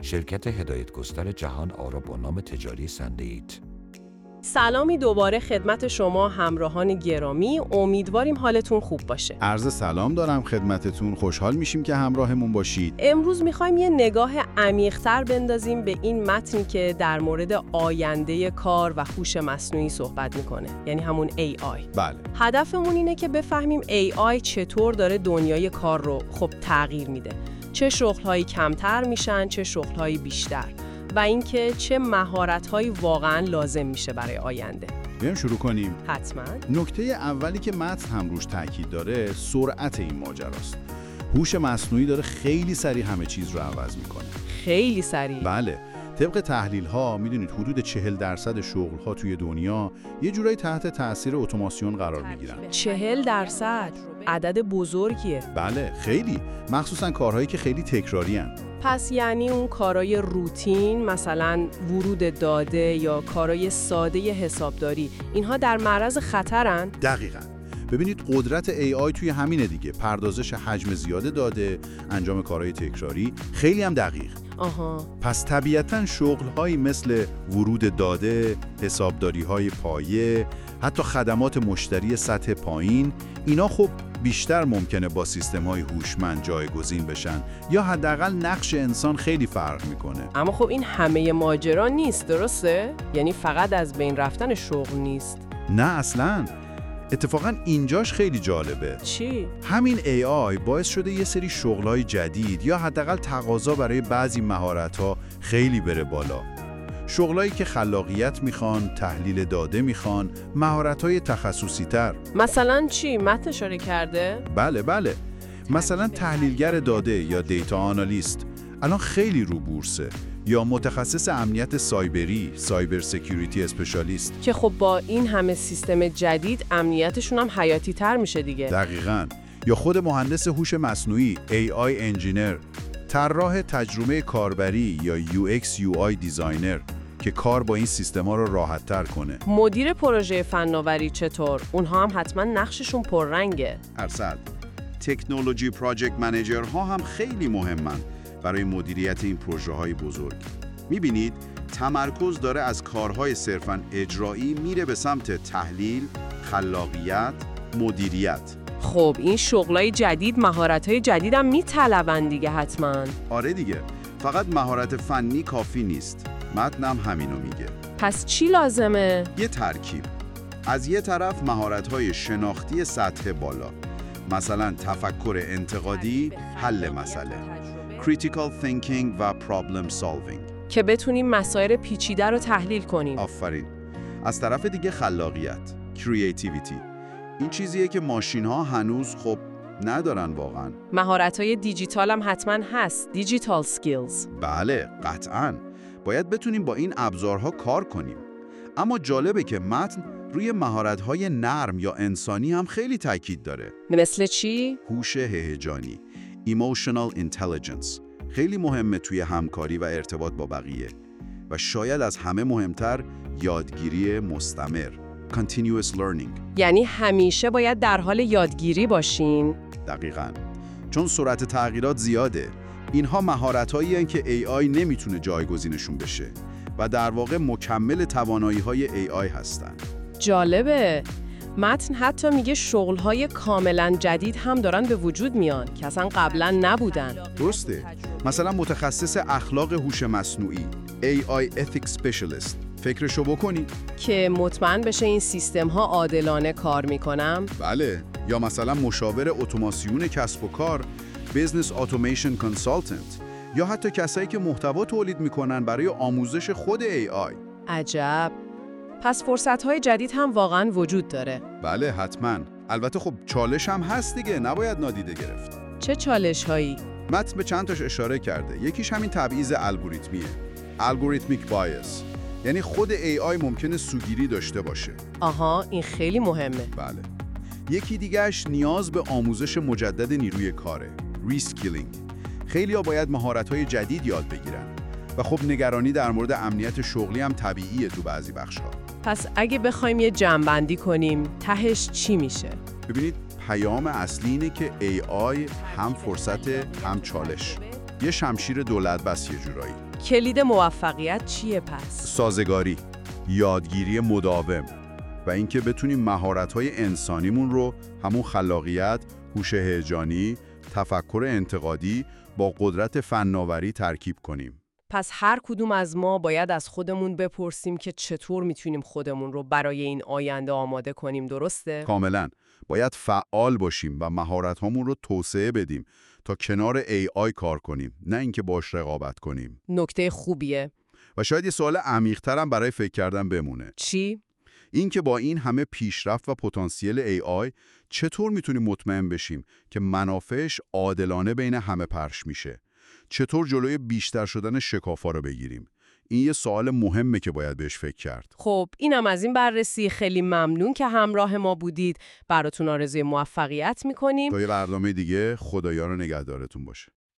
شرکت هدایتگستر جهان آرا با نام تجاری سندیت. سلامی دوباره خدمت شما همراهان گرامی، امیدواریم حالتون خوب باشه. عرض سلام دارم خدمتتون، خوشحال میشیم که همراهمون باشید. امروز میخوایم یه نگاه عمیق‌تر بندازیم به این متنی که در مورد آینده کار و هوش مصنوعی صحبت میکنه، یعنی همون AI. بله. هدفمون اینه که بفهمیم AI چطور داره دنیای کار رو تغییر میده. چه شغل‌هایی کمتر میشن، چه شغل‌هایی بیشتر. و اینکه چه مهارت‌هایی واقعاً لازم میشه برای آینده. بریم شروع کنیم. حتماً. نکته اولی که متن هم روش تاکید داره، سرعت این ماجراست. هوش مصنوعی داره خیلی سریع همه چیز رو عوض میکنه. خیلی سریع. بله. طبق تحلیل‌ها میدونید حدود 40% شغل‌ها توی دنیا یه جورایی تحت تأثیر اتوماسیون قرار میگیرن. 40%؟ عدد بزرگیه. بله، خیلی. مخصوصاً کارهایی که خیلی تکراری هن. پس یعنی اون کارهای روتین، مثلا ورود داده یا کارهای ساده حسابداری، اینها در معرض خطرن؟ دقیقاً. ببینید قدرت AI توی همینه دیگه، پردازش حجم زیاد داده، انجام کارهای تکراری، خیلی هم دقیق. آها. پس طبیعتاً شغل‌هایی مثل ورود داده، حسابداری‌های پایه، حتی خدمات مشتری سطح پایین، اینا خب بیشتر ممکنه با سیستم‌های هوشمند جایگزین بشن یا حداقل نقش انسان خیلی فرق میکنه. اما خب این همه ماجرا نیست، درسته؟ یعنی فقط از بین رفتن شغل نیست. نه اصلاً. اتفاقاً اینجاش خیلی جالبه. چی؟ همین AI باعث شده یه سری شغل‌های جدید یا حداقل تقاضا برای بعضی مهارت‌ها خیلی بره بالا. شغلایی که خلاقیت میخوان، تحلیل داده میخوان، مهارت‌های تخصصی‌تر. مثلا چی؟ متن اشاره کرده؟ بله. مثلا تحلیلگر داده یا دیتا آنالیست الان خیلی رو بورسه، یا متخصص امنیت سایبری، سایبر سکیوریتی اسپشیالیست، که خب با این همه سیستم جدید امنیتشون هم حیاتی تر میشه دیگه. دقیقاً. یا خود مهندس هوش مصنوعی، AI انجینر، طراح تجربه کاربری یا UX UI دیزاینر که کار با این سیستما رو راحت تر کنه. مدیر پروژه فناوری چطور؟ اونها هم حتما نقششون پررنگه. ارسل. تکنولوژی پراجکت منیجرها هم خیلی مهمن برای مدیریت این پروژه‌های بزرگ. می‌بینید تمرکز داره از کارهای صرفاً اجرایی میره به سمت تحلیل، خلاقیت، مدیریت. خب این شغلای جدید مهارت‌های جدید هم میطلبن دیگه حتما. آره دیگه. فقط مهارت فنی کافی نیست. متنم همینو میگه. پس چی لازمه؟ یه ترکیب. از یه طرف مهارت‌های شناختی سطح بالا، مثلا تفکر انتقادی، حل مسئله، critical thinking و problem solving، که بتونیم مسائل پیچیده رو تحلیل کنیم. آفرین. از طرف دیگه خلاقیت، creativity. این چیزیه که ماشین‌ها هنوز خب ندارن واقعاً. مهارت‌های دیجیتال هم حتما هست، دیجیتال سکیلز. بله، قطعاً. باید بتونیم با این ابزارها کار کنیم. اما جالبه که متن روی مهارت‌های نرم یا انسانی هم خیلی تاکید داره. مثل چی؟ هوش هیجانی، emotional intelligence. خیلی مهمه توی همکاری و ارتباط با بقیه. و شاید از همه مهمتر یادگیری مستمر، continuous learning. یعنی همیشه باید در حال یادگیری باشین؟ دقیقاً. چون سرعت تغییرات زیاده. اینها مهارت‌هایی هستند که AI نمیتونه جایگزینشون بشه و در واقع مکمل توانایی‌های AI هستن. جالبه. متن حتی میگه شغل‌های کاملاً جدید هم دارن به وجود میان که اصلا قبلا نبودن. درسته. مثلا متخصص اخلاق هوش مصنوعی، AI Ethics Specialist. فکرشو بکنید. که مطمئن بشه این سیستم‌ها عادلانه کار میکنن؟ بله. یا مثلا مشاور اتوماسیون کسب و کار، Business Automation Consultant، یا حتی کسایی که محتوا تولید میکنن برای آموزش خود AI. عجب. پس فرصت‌های جدید هم واقعاً وجود داره. بله حتماً. البته خب چالش هم هست دیگه، نباید نادیده گرفت. چه چالش‌هایی؟ متن به چند تاش اشاره کرده. یکیش همین تبعیض الگوریتمیه. Algorithmic bias. یعنی خود AI ممکنه سوگیری داشته باشه. آها، این خیلی مهمه. بله. یکی دیگه‌اش نیاز به آموزش مجدد نیروی کاره. Reskilling. خیلی‌ها باید مهارت‌های جدید یاد بگیرن. و خب نگرانی در مورد امنیت شغلی هم طبیعیه تو بعضی بخش‌ها. پس اگه بخوایم یه جمع‌بندی کنیم، تهش چی میشه؟ ببینید پیام اصلی اینه که AI هم فرصت هم چالش. یه شمشیر دولت بس یه جورایی. کلید موفقیت چیه پس؟ سازگاری، یادگیری مداوم و اینکه بتونیم مهارت‌های انسانیمون رو، همون خلاقیت، هوش هیجانی، تفکر انتقادی با قدرت فناوری ترکیب کنیم. پس هر کدوم از ما باید از خودمون بپرسیم که چطور میتونیم خودمون رو برای این آینده آماده کنیم، درسته؟ کاملاً. باید فعال باشیم و مهارت‌هامون رو توسعه بدیم تا کنار AI کار کنیم، نه اینکه باش رقابت کنیم. نکته خوبیه. و شاید یه سوال عمیق‌تر هم برای فکر کردن بمونه. چی؟ این که با این همه پیشرفت و پتانسیل AI چطور میتونیم مطمئن بشیم که منافعش عادلانه بین همه پخش میشه؟ چطور جلوی بیشتر شدن شکافا رو بگیریم؟ این یه سوال مهمه که باید بهش فکر کرد. خب اینم از این بررسی. خیلی ممنون که همراه ما بودید. براتون آرزوی موفقیت میکنیم. تا یه برنامه دیگه، خدایا رو نگهدارتون باشه.